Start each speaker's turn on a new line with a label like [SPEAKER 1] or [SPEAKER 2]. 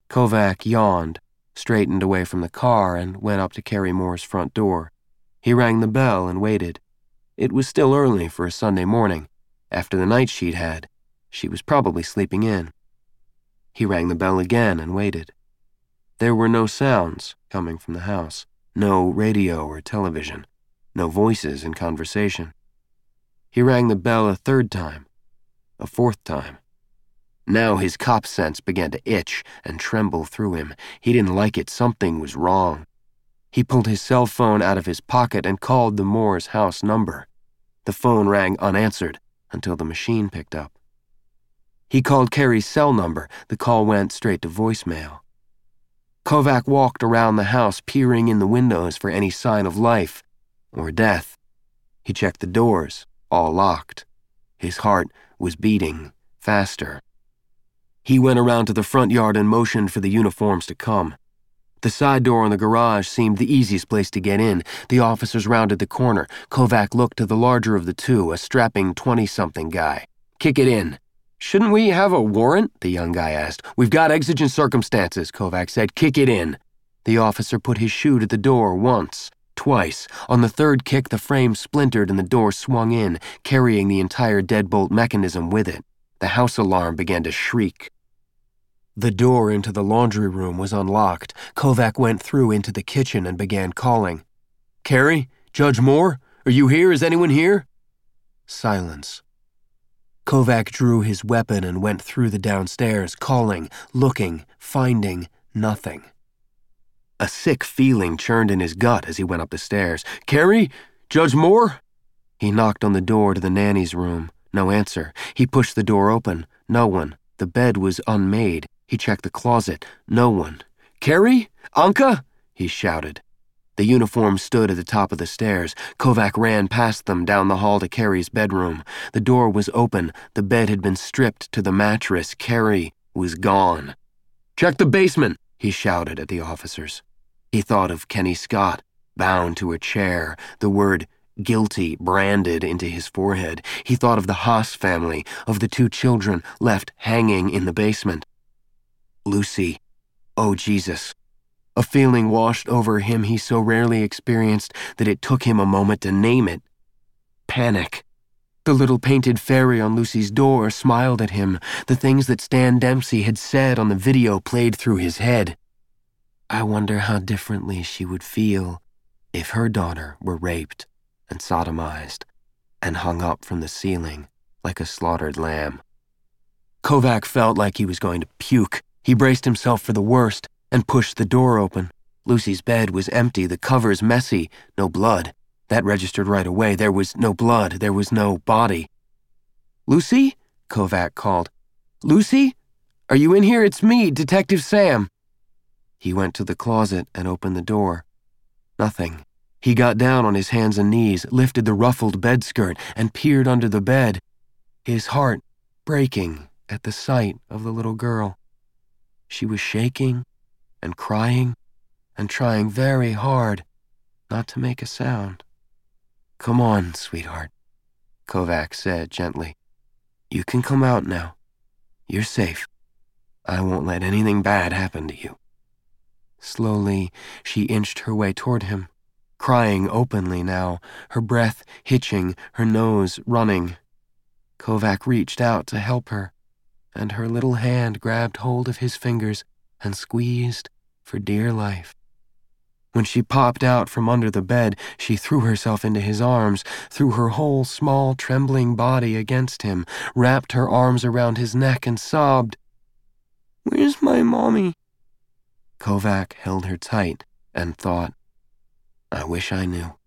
[SPEAKER 1] Kovac yawned, straightened away from the car, and went up to Carrie Moore's front door. He rang the bell and waited. It was still early for a Sunday morning. After the night she'd had, she was probably sleeping in. He rang the bell again and waited. There were no sounds coming from the house, no radio or television, no voices in conversation. He rang the bell a third time, a fourth time. Now his cop sense began to itch and tremble through him. He didn't like it. Something was wrong. He pulled his cell phone out of his pocket and called the Moore's house number. The phone rang unanswered until the machine picked up. He called Carrie's cell number. The call went straight to voicemail. Kovac walked around the house, peering in the windows for any sign of life or death. He checked the doors, all locked. His heart was beating faster. He went around to the front yard and motioned for the uniforms to come. The side door in the garage seemed the easiest place to get in. The officers rounded the corner. Kovac looked to the larger of the two, a strapping 20-something guy. "Kick it in." "Shouldn't we have a warrant?" the young guy asked. "We've got exigent circumstances," Kovac said. "Kick it in." The officer put his shoe to the door once, twice. On the third kick, the frame splintered and the door swung in, carrying the entire deadbolt mechanism with it. The house alarm began to shriek. The door into the laundry room was unlocked. Kovac went through into the kitchen and began calling. "Carrie? Judge Moore? Are you here? Is anyone here?" Silence. Kovac drew his weapon and went through the downstairs, calling, looking, finding nothing. A sick feeling churned in his gut as he went up the stairs. "Carrie? Judge Moore?" He knocked on the door to the nanny's room. No answer. He pushed the door open. No one. The bed was unmade. He checked the closet. No one. "Carrie? Anka?" he shouted. The uniforms stood at the top of the stairs. Kovac ran past them down the hall to Carrie's bedroom. The door was open. The bed had been stripped to the mattress. Carrie was gone. "Check the basement," he shouted at the officers. He thought of Kenny Scott, bound to a chair, the word guilty branded into his forehead. He thought of the Haas family, of the two children left hanging in the basement. Lucy. Oh, Jesus. A feeling washed over him he so rarely experienced that it took him a moment to name it. Panic. The little painted fairy on Lucy's door smiled at him. The things that Stan Dempsey had said on the video played through his head. I wonder how differently she would feel if her daughter were raped and sodomized and hung up from the ceiling like a slaughtered lamb. Kovac felt like he was going to puke. He braced himself for the worst and pushed the door open. Lucy's bed was empty, the covers messy, no blood. That registered right away. There was no blood. There was no body. "Lucy?" Kovac called. "Lucy? Are you in here? It's me, Detective Sam." He went to the closet and opened the door. Nothing. He got down on his hands and knees, lifted the ruffled bedskirt, and peered under the bed, his heart breaking at the sight of the little girl. She was shaking and crying and trying very hard not to make a sound. "Come on, sweetheart," Kovac said gently. "You can come out now. You're safe. I won't let anything bad happen to you." Slowly, she inched her way toward him, crying openly now, her breath hitching, her nose running. Kovac reached out to help her, and her little hand grabbed hold of his fingers and squeezed for dear life. When she popped out from under the bed, she threw herself into his arms, threw her whole small, trembling body against him, wrapped her arms around his neck and sobbed, "Where's my mommy?" Kovac held her tight and thought, I wish I knew.